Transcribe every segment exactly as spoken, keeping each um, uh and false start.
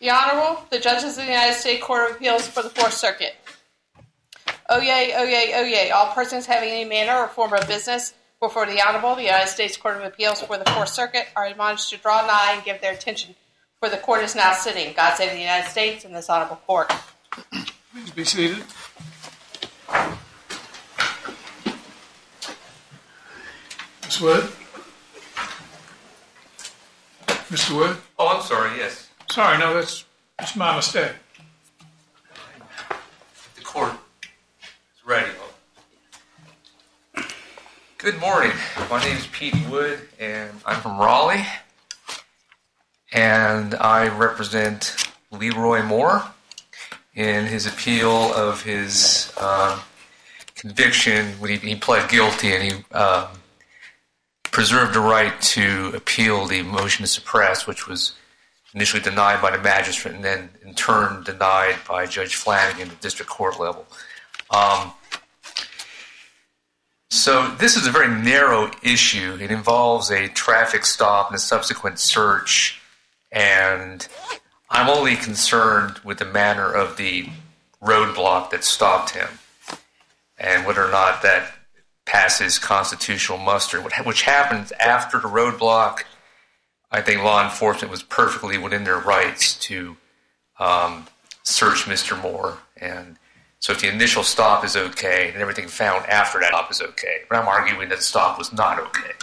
The Honorable, the Judges of the United States Court of Appeals for the Fourth Circuit. Oyez, oyez, oyez. All persons having any manner or form of business before the Honorable, the United States Court of Appeals for the Fourth Circuit are admonished to draw nigh and give their attention, for the Court is now sitting. God save the United States and this Honorable Court. Please be seated. Miz Wood? Mister Wood? Oh, I'm sorry, yes. Sorry, no, that's, that's my mistake. The court is ready. Good morning. My name is Pete Wood, and I'm from Raleigh. And I represent Leroy Moore in his appeal of his uh, conviction when he, he pled guilty, and he uh, preserved the right to appeal the motion to suppress, which was initially denied by the magistrate and then in turn denied by Judge Flanagan at the district court level. Um, so this is a very narrow issue. It involves a traffic stop and a subsequent search, and I'm only concerned with the manner of the roadblock that stopped him and whether or not that passes constitutional muster, which happens after the roadblock. I think law enforcement was perfectly within their rights to um, search Mister Moore. And so if the initial stop is okay, and everything found after that stop is okay. But I'm arguing that the stop was not okay.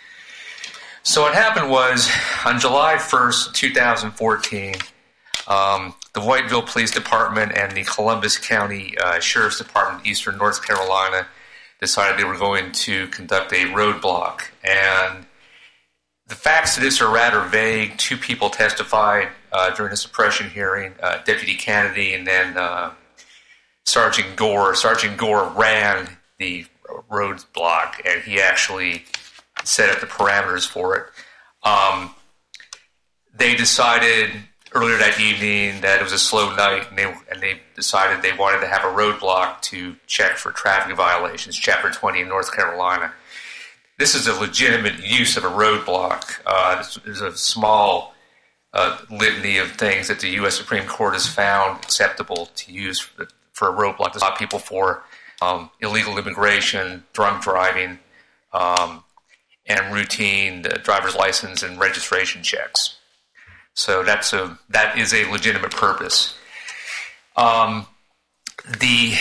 So what happened was, on July first, twenty fourteen, um, the Whiteville Police Department and the Columbus County uh, Sheriff's Department, Eastern North Carolina, decided they were going to conduct a roadblock. And the facts of this are rather vague. Two people testified uh, during the suppression hearing, uh, Deputy Kennedy and then uh, Sergeant Gore. Sergeant Gore ran the roadblock, and he actually set up the parameters for it. Um, they decided earlier that evening that it was a slow night, and they, and they decided they wanted to have a roadblock to check for traffic violations, Chapter twenty in North Carolina. This is a legitimate use of a roadblock. Uh, there's a small uh, litany of things that the U S Supreme Court has found acceptable to use for, for a roadblock to stop people for um, illegal immigration, drunk driving, um, and routine uh, driver's license and registration checks. So that's a that is a legitimate purpose. Um, the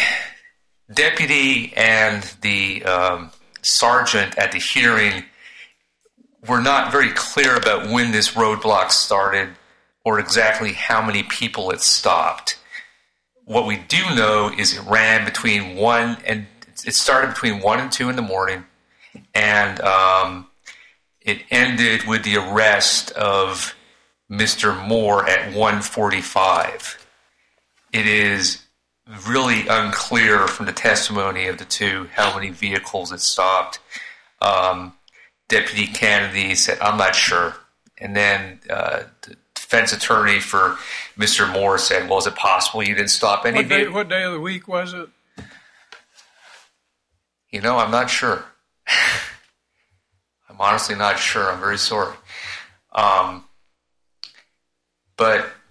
deputy and the um, sergeant at the hearing were not very clear about when this roadblock started or exactly how many people it stopped. What we do know is it ran between one and it started between one and two in the morning, and um, it ended with the arrest of Mister Moore at one forty-five. It is really unclear from the testimony of the two how many vehicles it stopped. Um, Deputy Kennedy said, "I'm not sure." And then uh, the defense attorney for Mister Moore said, "Well, is it possible you didn't stop any?" What day, what day of the week was it? You know, I'm not sure. I'm honestly not sure. I'm very sorry. Um, but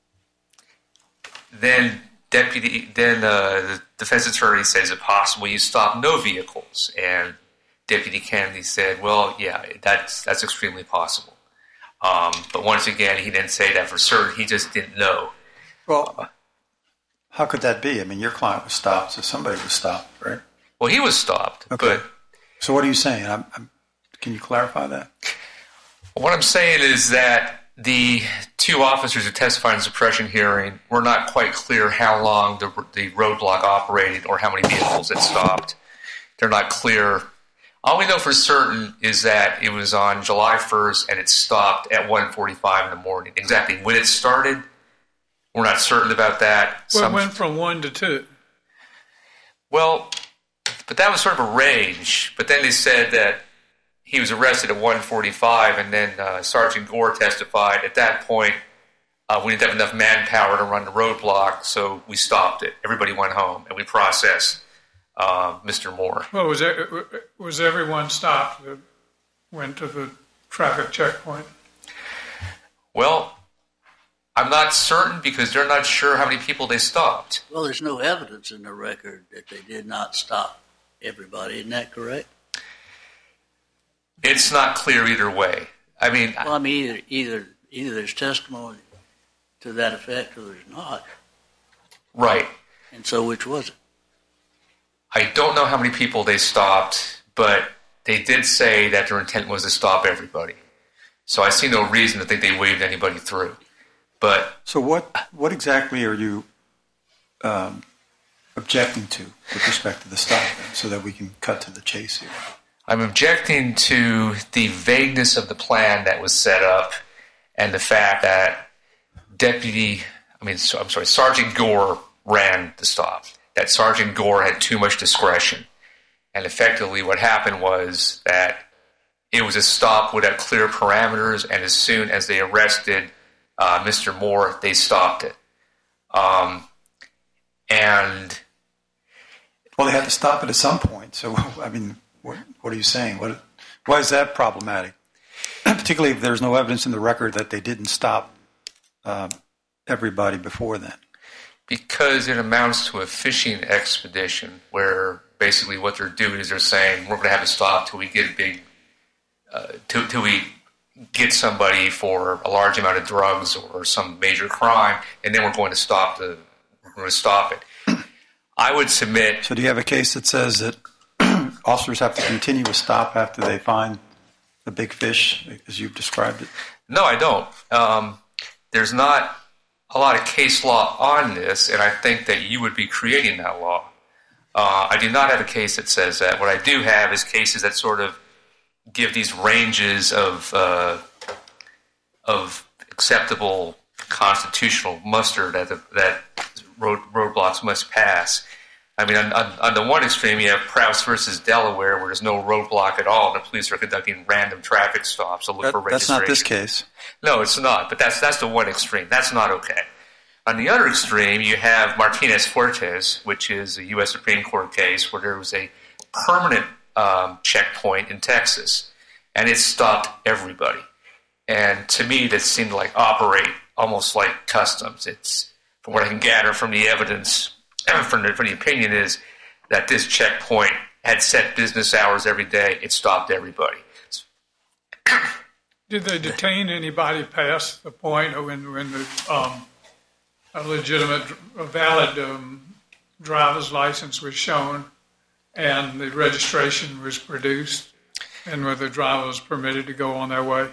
then deputy, then uh, the defense attorney says, "Is it possible you stopped no vehicles?" And Deputy Kennedy said, "Well, yeah, that's that's extremely possible." Um, but once again, he didn't say that for certain. He just didn't know. Well, how could that be? I mean, your client was stopped, so somebody was stopped, right? Well, he was stopped. Okay. But so what are you saying? I'm, I'm, can you clarify that? What I'm saying is that the two officers who testified in the suppression hearing were not quite clear how long the, the roadblock operated or how many vehicles it stopped. They're not clear. All we know for certain is that it was on July first and it stopped at one forty-five in the morning. Exactly when it started, we're not certain about that. Well, Some, it went from one to two. Well, but that was sort of a range. But then they said that he was arrested at one forty-five, and then uh, Sergeant Gore testified. At that point, uh, we didn't have enough manpower to run the roadblock, so we stopped it. Everybody went home, and we processed uh, Mister Moore. Well, was there, was everyone stopped that went to the traffic checkpoint? Well, I'm not certain because they're not sure how many people they stopped. Well, there's no evidence in the record that they did not stop everybody. Isn't that correct? It's not clear either way. I mean, Well, I mean, either either either there's testimony to that effect or there's not. right. And so, which was it? I don't know how many people they stopped, but they did say that their intent was to stop everybody. So I see no reason to think they waved anybody through. But So what what exactly are you um, objecting to with respect to the stop, then, so that we can cut to the chase here? I'm objecting to the vagueness of the plan that was set up and the fact that Deputy, I mean, so- I'm sorry, Sergeant Gore ran the stop, that Sergeant Gore had too much discretion. And effectively what happened was that it was a stop without clear parameters, and as soon as they arrested uh, Mister Moore, they stopped it. Um, and Well, they had to stop it at some point. So, I mean, what, what are you saying? What, why is that problematic? Particularly if there's no evidence in the record that they didn't stop um, everybody before then. because it amounts to a fishing expedition where basically what they're doing is they're saying, we're going to have to stop till we get a big, uh, till, till we get somebody for a large amount of drugs or some major crime, and then we're going to stop the, we're going to stop it. I would submit. So do you have a case that says that officers have to continue a stop after they find the big fish, as you've described it? No, I don't. Um, there's not a lot of case law on this, and I think that you would be creating that law. Uh, I do not have a case that says that. What I do have is cases that sort of give these ranges of uh, of acceptable constitutional muster that the, that road, roadblocks must pass. I mean, on, on, on the one extreme, you have Prowse versus Delaware, where there's no roadblock at all, and the police are conducting random traffic stops to look That, for that's registration. not this case. No, it's not. But that's that's the one extreme. That's not okay. On the other extreme, you have Martinez Fuertes, which is a U S Supreme Court case where there was a permanent um, checkpoint in Texas, and it stopped everybody. And to me, that seemed to like operate almost like customs. It's, from what I can gather from the evidence, from the, from the opinion, is that this checkpoint had set business hours every day. It stopped everybody. Did they detain anybody past the point of when, when the um, a legitimate, a valid um, driver's license was shown and the registration was produced, and whether the driver was permitted to go on their way?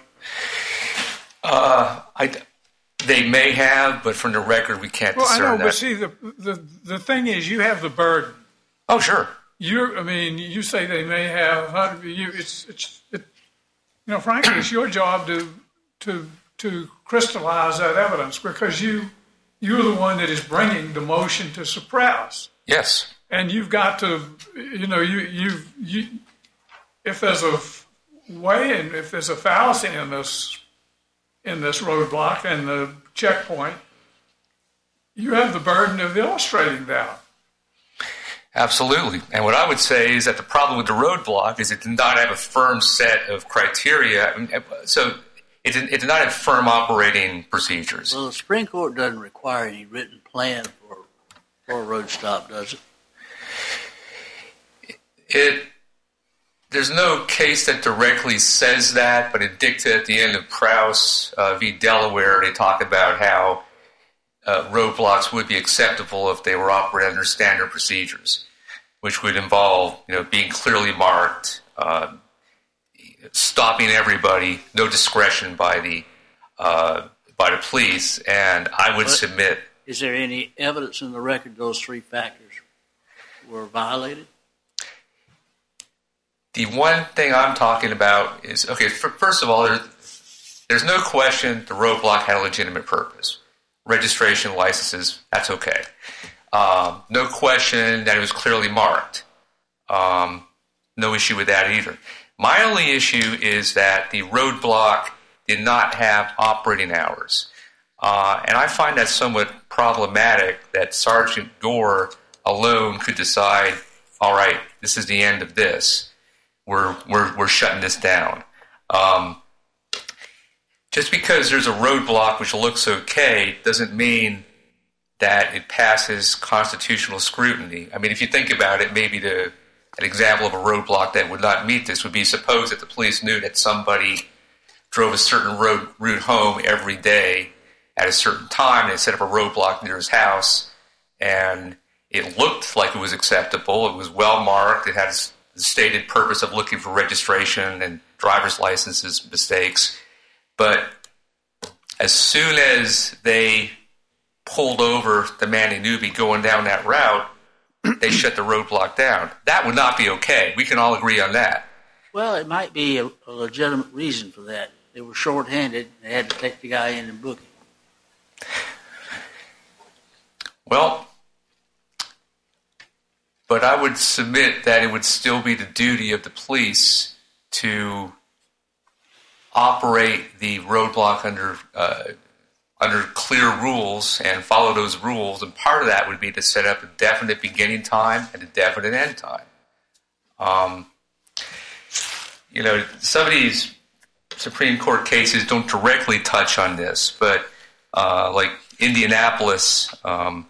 Uh, I, they may have, but from the record, we can't Well, I discern know, that. but see, the, the the thing is, you have the burden. Oh, sure. You, I mean, you say they may have. How do you? It's it's it, you know, frankly, it's your job to to to crystallize that evidence, because you you're the one that is bringing the motion to suppress, Yes. and you've got to, you know, you you you. If there's a way, and if there's a fallacy in this in this roadblock and the checkpoint, you have the burden of illustrating that. Absolutely. And what I would say is that the problem with the roadblock is it did not have a firm set of criteria. So it did, it did not have firm operating procedures. Well, the Supreme Court doesn't require any written plan for, for a road stop, does it? It There's no case that directly says that, but in dicta at the end of Prowse uh, v. Delaware, they talk about how uh, roadblocks would be acceptable if they were operated under standard procedures, which would involve, you know, being clearly marked, uh, stopping everybody, no discretion by the uh, by the police, and I would But submit. Is there any evidence in the record those three factors were violated? The one thing I'm talking about is, okay, f- first of all, there, there's no question the roadblock had a legitimate purpose. Registration, licenses, that's okay. Um, no question that it was clearly marked. Um, no issue with that either. My only issue is that the roadblock did not have operating hours. Uh, and I find that somewhat problematic that Sergeant Gore alone could decide, all right, this is the end of this. We're we're we're shutting this down. Um, Just because there's a roadblock which looks okay doesn't mean that it passes constitutional scrutiny. I mean, if you think about it, maybe the, an example of a roadblock that would not meet this would be, suppose that the police knew that somebody drove a certain road route home every day at a certain time. They set up a roadblock near his house, and it looked like it was acceptable. It was well marked. It had the stated purpose of looking for registration and driver's licenses mistakes. But as soon as they pulled over the Manny Newby going down that route, they shut the roadblock down. That would not be okay. We can all agree on that. Well, it might be a, a legitimate reason for that. They were short-handed. They had to take the guy in and book him. Well, but I would submit that it would still be the duty of the police to operate the roadblock under uh, under clear rules and follow those rules. And part of that would be to set up a definite beginning time and a definite end time. Um, you know, some of these Supreme Court cases don't directly touch on this, but uh, like Indianapolis um,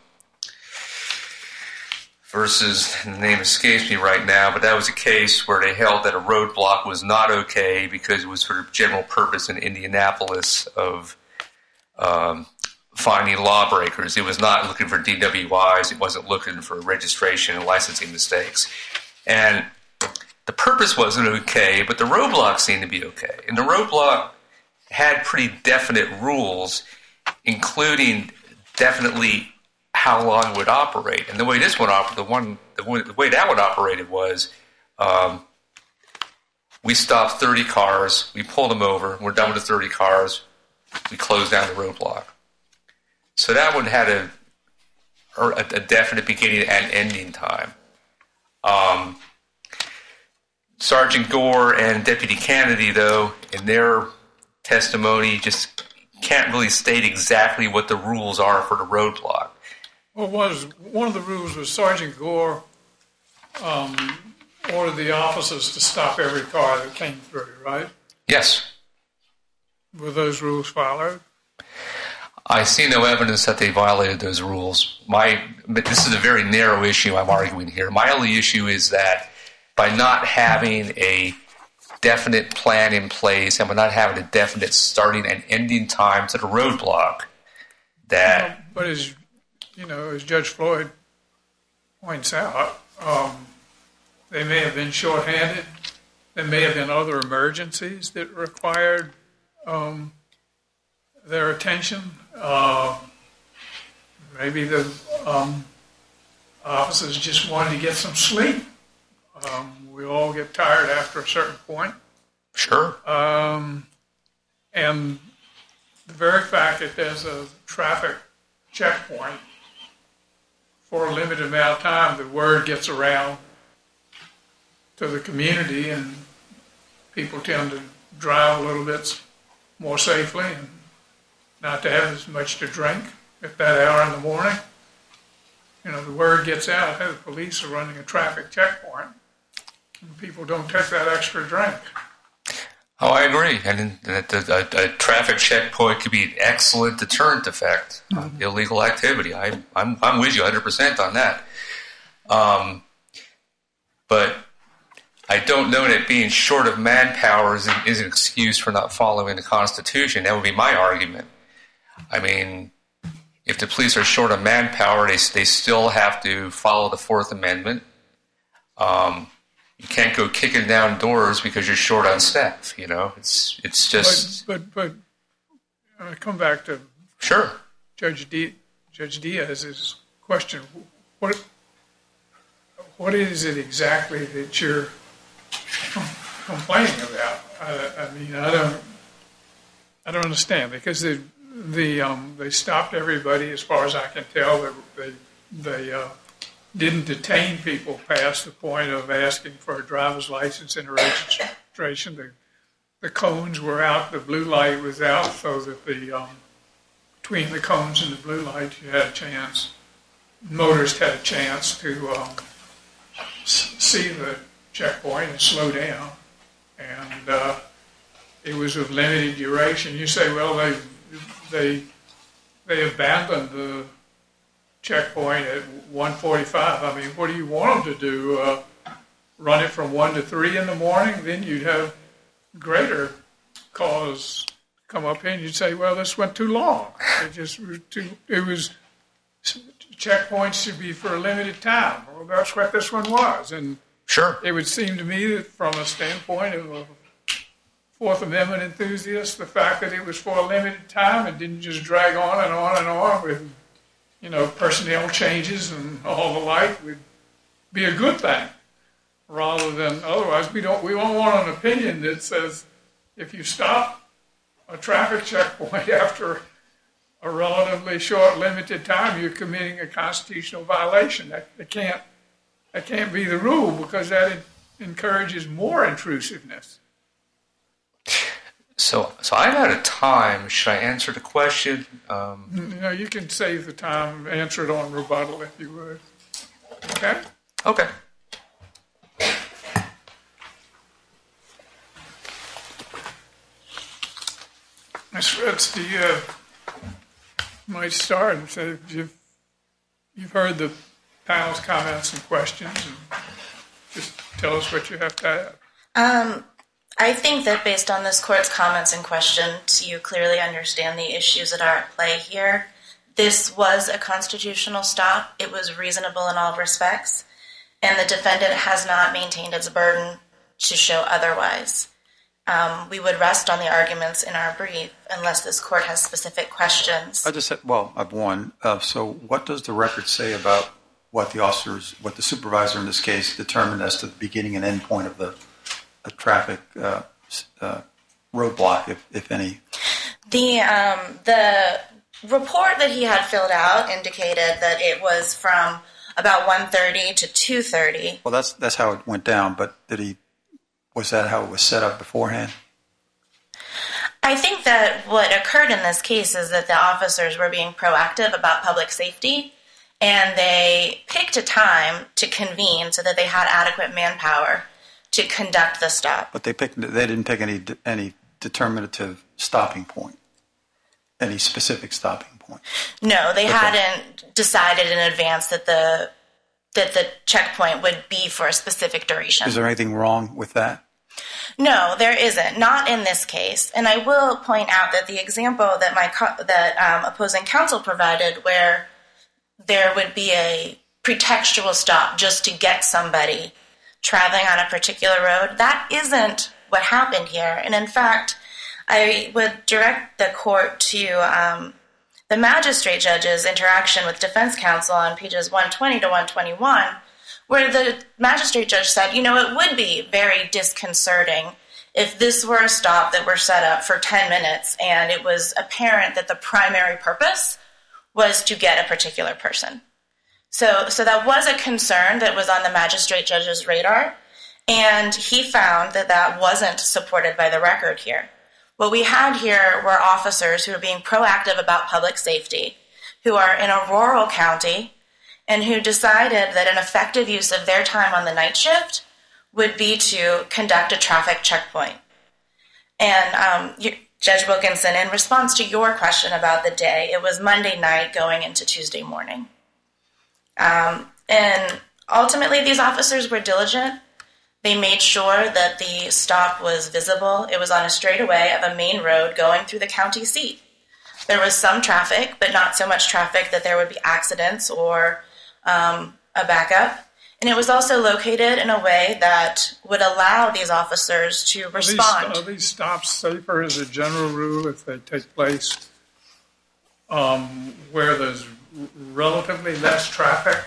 versus, the name escapes me right now, but that was a case where they held that a roadblock was not okay because it was for the general purpose in Indianapolis of um, finding lawbreakers. It was not looking for D W Is. It wasn't looking for registration and licensing mistakes. And the purpose wasn't okay, but the roadblock seemed to be okay. And the roadblock had pretty definite rules, including definitely how long it would operate. And the way this one operated, the one, the way, the way that one operated was, um, we stopped thirty cars, we pulled them over, we're done with the thirty cars, we closed down the roadblock. So that one had a, or a, a definite beginning and ending time. Um, Sergeant Gore and Deputy Kennedy, though, in their testimony, just can't really state exactly what the rules are for the roadblock. Well, was one of the rules was Sergeant Gore um, ordered the officers to stop every car that came through, right? Yes. Were those rules followed? I see no evidence that they violated those rules. My, but this is a very narrow issue I'm arguing here. My only issue is that by not having a definite plan in place and by not having a definite starting and ending time to the roadblock, that... Well, but as, you know, as Judge Floyd points out, um, they may have been shorthanded. There may have been other emergencies that required um, their attention. Uh, maybe the um, officers just wanted to get some sleep. Um, we all get tired after a certain point. Sure. Um, and the very fact that there's a traffic checkpoint for a limited amount of time, the word gets around to the community and people tend to drive a little bit more safely and not to have as much to drink at that hour in the morning. You know, the word gets out, hey, the police are running a traffic checkpoint, and people don't take that extra drink. Oh, I agree. And a, a, a traffic checkpoint could be an excellent deterrent effect on mm-hmm. illegal activity. I, I'm I'm with you one hundred percent on that. Um, but I don't know that being short of manpower is an, is an excuse for not following the Constitution. That would be my argument. I mean, if the police are short of manpower, they they still have to follow the Fourth Amendment. Um, you can't go kicking down doors because you're short on staff. You know, it's it's just. But but, but uh, come back to sure Judge D, Judge Diaz's question. What what is it exactly that you're complaining about? I, I mean, I don't I don't understand because the the um, they stopped everybody as far as I can tell. They they, they uh, didn't detain people past the point of asking for a driver's license and a registration. The, the cones were out, the blue light was out, so that the um, between the cones and the blue light, you had a chance. Motorists had a chance to um, see the checkpoint and slow down. And uh, it was of limited duration. You say, well, they they they abandoned the checkpoint at one forty-five. I mean, what do you want them to do? Uh, run it from one to three in the morning? Then you'd have greater cause come up here, and you'd say, well, this went too long. It just was too. It was checkpoints should be for a limited time. Well, that's what this one was, and Sure. it would seem to me that from a standpoint of a Fourth Amendment enthusiast, the fact that it was for a limited time and didn't just drag on and on and on with, you know, personnel changes and all the like would be a good thing, rather than otherwise. We don't. We don't want an opinion that says if you stop a traffic checkpoint after a relatively short, limited time, you're committing a constitutional violation. That, that can't. That can't be the rule, because that encourages more intrusiveness. So, so I'm out of time. Should I answer the question? Um, You know, you can save the time, answer it on rebuttal if you would. Okay? okay. Miz Fritz, do you uh, might start and say you've, you've heard the panel's comments and questions, and just tell us what you have to add. Um, I think that based on this court's comments and questions, you clearly understand the issues that are at play here. This was a constitutional stop. It was reasonable in all respects, and the defendant has not maintained its burden to show otherwise. Um, we would rest on the arguments in our brief unless this court has specific questions. I just said, well, I've won. Uh, so what does the record say about what the officers, what the supervisor in this case determined as to the beginning and end point of the a traffic uh, uh, roadblock, if, if any? The um, the report that he had filled out indicated that it was from about one thirty to two thirty. Well, that's that's how it went down. But did he? Was that how it was set up beforehand? I think that what occurred in this case is that the officers were being proactive about public safety, and they picked a time to convene so that they had adequate manpower to conduct the stop. But they picked. They didn't pick any any determinative stopping point, any specific stopping point. No, they Okay. hadn't decided in advance that the that the checkpoint would be for a specific duration. Is there anything wrong with that? No, there isn't. Not in this case. And I will point out that the example that my co- that um, opposing counsel provided, where there would be a pretextual stop just to get somebody traveling on a particular road, that isn't what happened here. And in fact, I would direct the court to um, the magistrate judge's interaction with defense counsel on pages one twenty to one twenty-one, where the magistrate judge said, you know, it would be very disconcerting if this were a stop that were set up for ten minutes and it was apparent that the primary purpose was to get a particular person. So, so that was a concern that was on the magistrate judge's radar, and he found that that wasn't supported by the record here. What we had here were officers who were being proactive about public safety, who are in a rural county, and who decided that an effective use of their time on the night shift would be to conduct a traffic checkpoint. And um, you, Judge Wilkinson, in response to your question about the day, it was Monday night going into Tuesday morning. Um, and ultimately, these officers were diligent. They made sure that the stop was visible. It was on a straightaway of a main road going through the county seat. There was some traffic, but not so much traffic that there would be accidents or um, a backup. And it was also located in a way that would allow these officers to respond. Are these, are these stops safer as a general rule if they take place um, where there's relatively less traffic?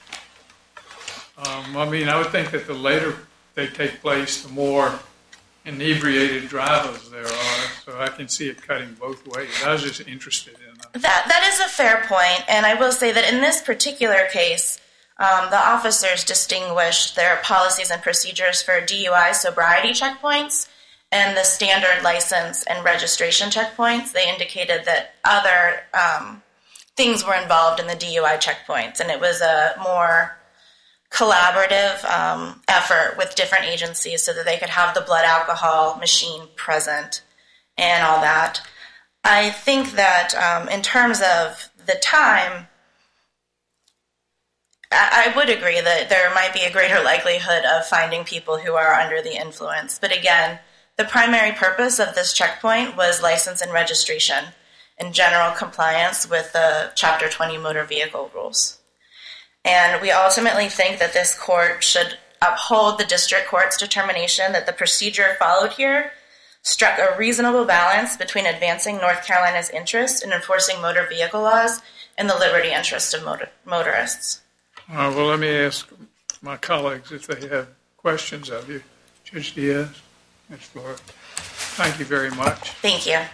Um, I mean, I would think that the later they take place, the more inebriated drivers there are. So I can see it cutting both ways. I was just interested in that. That, that is a fair point, and I will say that in this particular case, um, the officers distinguished their policies and procedures for D U I sobriety checkpoints and the standard license and registration checkpoints. They indicated that other um, things were involved in the D U I checkpoints, and it was a more collaborative um, effort with different agencies so that they could have the blood alcohol machine present and all that. I think that um, in terms of the time, I, I would agree that there might be a greater likelihood of finding people who are under the influence. But again, the primary purpose of this checkpoint was license and registration in general compliance with the Chapter twenty motor vehicle rules. And we ultimately think that this court should uphold the district court's determination that the procedure followed here struck a reasonable balance between advancing North Carolina's interest in enforcing motor vehicle laws and the liberty interest of motor- motorists. Uh, well, let me ask my colleagues if they have questions of you. Judge Diaz, Miz Flores. Thank you very much. Thank you.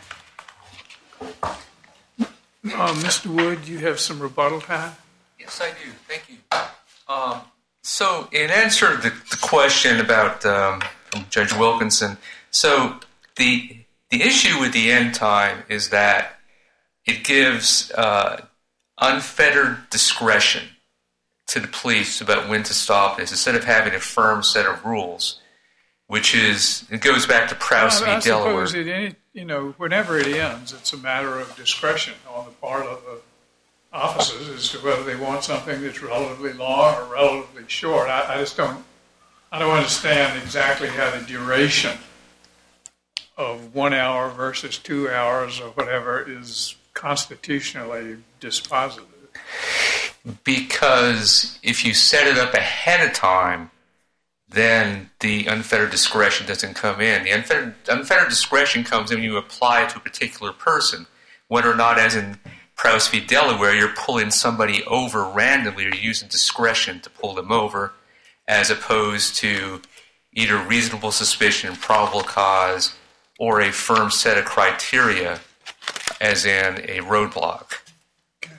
Uh, Mister Wood, you have some rebuttal time? Yes, I do. Thank you. Um, so, in answer to the, the question about um, from Judge Wilkinson, so the the issue with the end time is that it gives uh, unfettered discretion to the police about when to stop this, instead of having a firm set of rules, which is, it goes back to Prowse Well, I v. Delaware. suppose it, any, you know, whenever it ends, it's a matter of discretion on the part of the officers as to whether they want something that's relatively long or relatively short. I, I just don't, I don't understand exactly how the duration of one hour versus two hours or whatever is constitutionally dispositive. Because if you set it up ahead of time, then the unfettered discretion doesn't come in. The unfettered, unfettered discretion comes in when you apply it to a particular person, whether or not, as in Prowse v. Delaware, you're pulling somebody over randomly or using discretion to pull them over, as opposed to either reasonable suspicion, probable cause, or a firm set of criteria, as in a roadblock. Okay.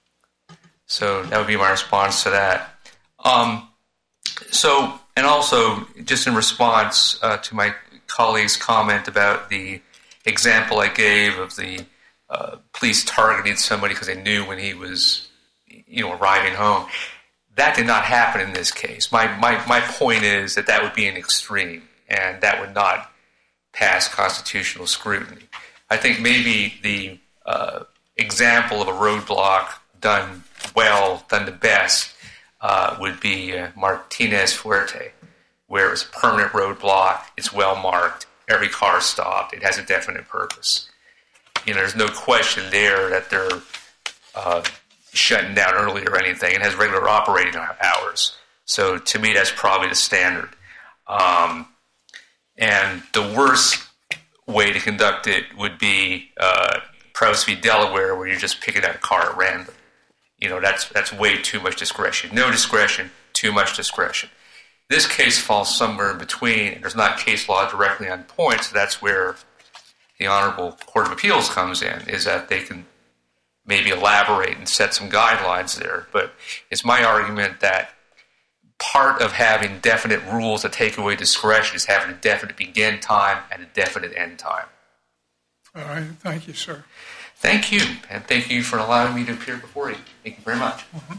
So that would be my response to that. Um, so, and also, just in response uh, to my colleague's comment about the example I gave of the uh, police targeting somebody because they knew when he was, you know, arriving home, that did not happen in this case. My, my, my point is that that would be an extreme, and that would not pass constitutional scrutiny. I think maybe the uh, example of a roadblock done well, done the best, uh, would be uh, Martinez Fuerte, where it's a permanent roadblock, it's well marked, every car stopped, it has a definite purpose. You know, there's no question there that they're uh, shutting down early or anything. It has regular operating hours. So to me, that's probably the standard. Um, and the worst way to conduct it would be uh, Prowse v. Delaware, where you're just picking out a car at random. You know, that's that's way too much discretion. No discretion, too much discretion. This case falls somewhere in between, and there's not case law directly on point, so that's where the Honorable Court of Appeals comes in, is that they can maybe elaborate and set some guidelines there. But it's my argument that part of having definite rules that take away discretion is having a definite begin time and a definite end time. All right. Thank you, sir. Thank you, and thank you for allowing me to appear before you. Thank you very much. Mm-hmm.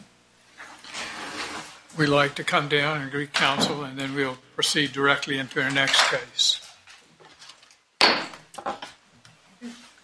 We'd like to come down and greet counsel, and then we'll proceed directly into our next case.